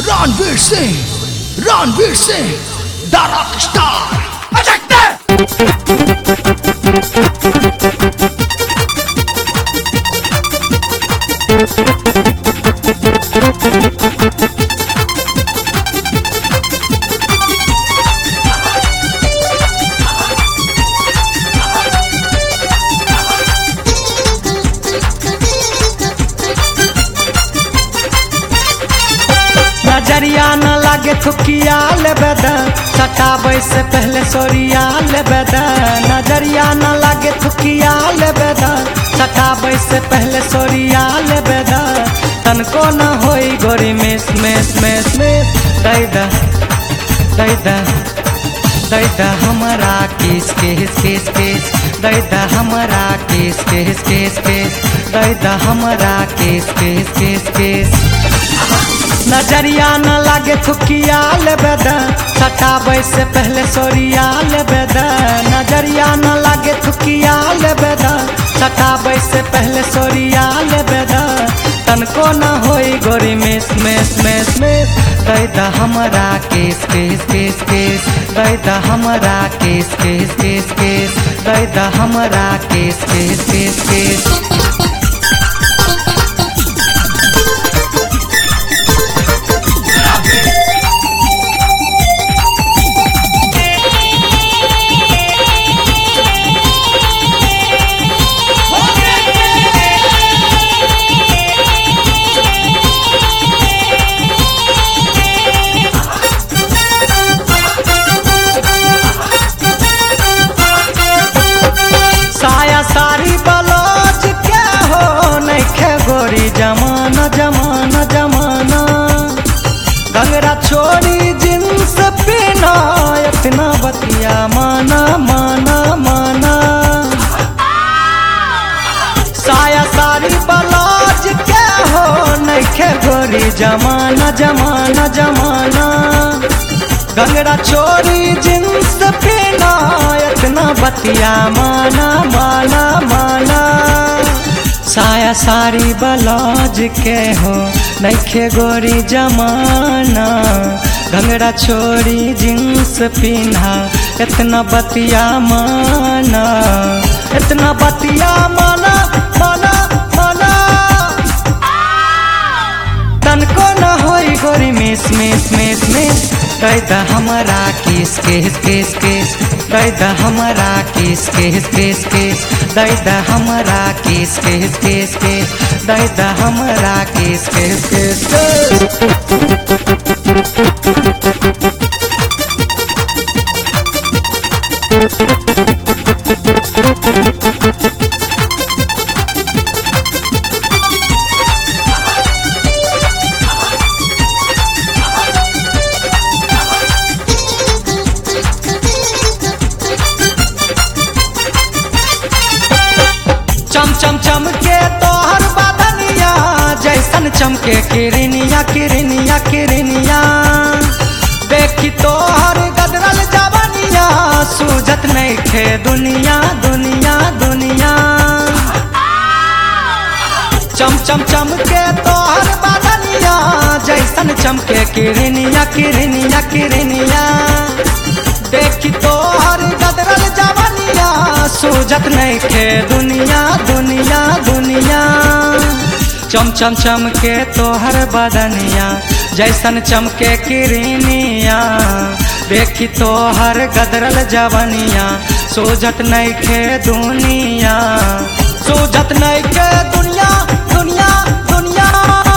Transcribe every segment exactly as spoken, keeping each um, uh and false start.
Ranveer Singh, Ranveer Singh, the rock star. Attack नजरिया न लागे थुकिया ले बेदा सटावे से पहले सोरिया ले बेदा नजरिया न लागे थुकिया ले बेदा सटावे से पहले सोरिया ले बेदा तनको न होई गोरी मिस मिस मिस मिस दैदा दैदा दैदा हमारा किस किस किस किस दैदा हमारा किस किस किस किस दैदा हमारा किस किस किस किस नजरिया न लागे थुकिया ले बेदा सटावे से पहले सोरिया ले बेदा नजरिया न लागे थुकिया ले बेदा सटावे से पहले सोरिया ले बेदा तनको न होई गोरी मिस मिस मिस मिस दैदा हमारा किस किस किस किस दैदा हमारा किस किस किस किस दैदा हमारा किस किस किस किस जमाना जमाना जमाना गंगरा छोड़ी जींस पहना इतना बतिया माना माना माना साया सारी बलाज क्या हो नैखे गोरी जमाना जमाना जमाना गंगरा छोड़ी जींस पहना इतना बतिया माना माना माना साया सारी बलाज के हो नैखे गोरी जमाना घंगरा छोड़ी जींस पिन्हा इतना बतिया माना इतना बतिया माना माना माना तनको न होई गोरी मिस मिस मिस मिस दैदा हमारा किस किस किस किस दैदा हमारा किस किस किस किस दैदा हमारा किस किस किस किस दैदा हमारा किस किस किस चम चम चमके तोहर बदनिया जैसन चमके किरनिया किरनिया किरनिया देखी तोहर गदरल जवानिया सूझत नहीं खे दुनिया दुनिया दुनिया चम चम चमके तोहर बदनिया जैसन चमके किरनिया किरनिया किरनिया देखी तोहर गदरल जवानिया सूझत नहीं खे दुनिया दुनिया दुनिया चम चम चमके तोहर बदनिया जैसन चमके किरनिया देखी तोहर गदरल जवनिया सूझत नहीं खे दुनिया सूझत नहीं खे दुनिया दुनिया दुनिया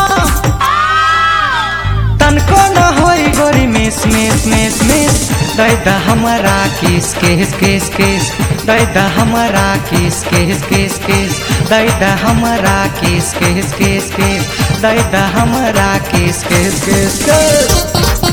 तनको न होई गोरी मिस मिस मिस मिस दैदा हमारा किस किस किस किस दैदा हमारा किस किस किस किस दैदा हमारा किस किस किस किस दैदा हमारा किस किस किस किस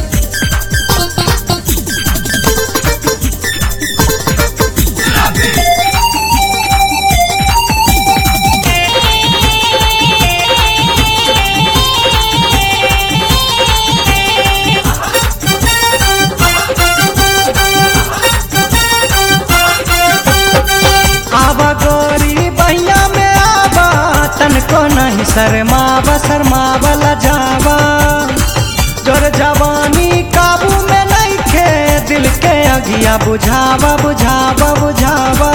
शर्मावा शर्मावा लजावा जोर जवानी काबू में नहीं खे दिल के अगिया बुझावा बुझावा बुझावा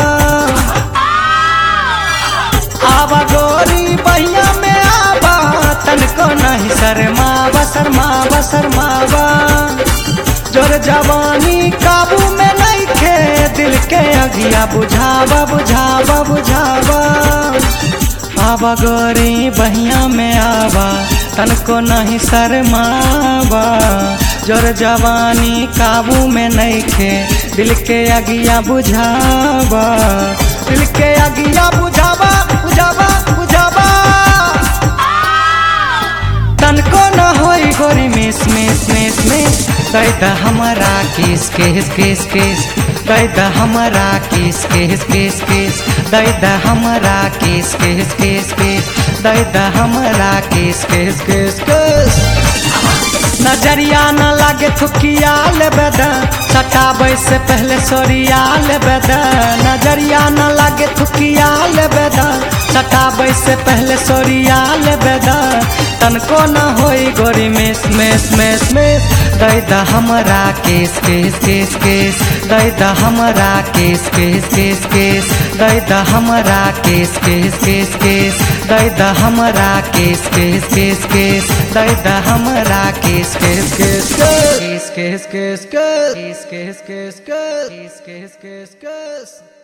आवा गोरी बहिया में आवा तनको नहीं शर्मावा शर्मावा शर्मावा जोर जवानी काबू में नहीं खे दिल के अगिया बुझावा बुझावा बुझावा आवा गोरी बहिया में आवा तनको नहीं शर्मावा जोर जवानी काबू में नहीं खे दिल के अगिया बुझावा दिल के अगिया बुझावा बुझावा बुझावा तनको न होई गोरी मिस मिस मिस मिस कैदा हमारा किस किस किस किस कैदा हमारा किस किस किस किस कैदा हमारा किस किस किस किस कैदा हमारा किस किस किस किस नजरिया न लागे थुकिया ले बेदा सटाबै से पहले सोरिया ले बेदा नजरिया न लागे थुकिया ले बेदा सटाबै से पहले सोरिया ले बेदा तनको न होई गोरी मिस मिस मिस मिस दैदा हमरा केस केस केस केस दैदा हमरा केस केस केस केस दैदा हमरा केस केस केस केस दैदा हमरा केस केस केस केस दैदा हमरा केस केस केस केस केस केस केस केस केस केस केस केस केस केस केस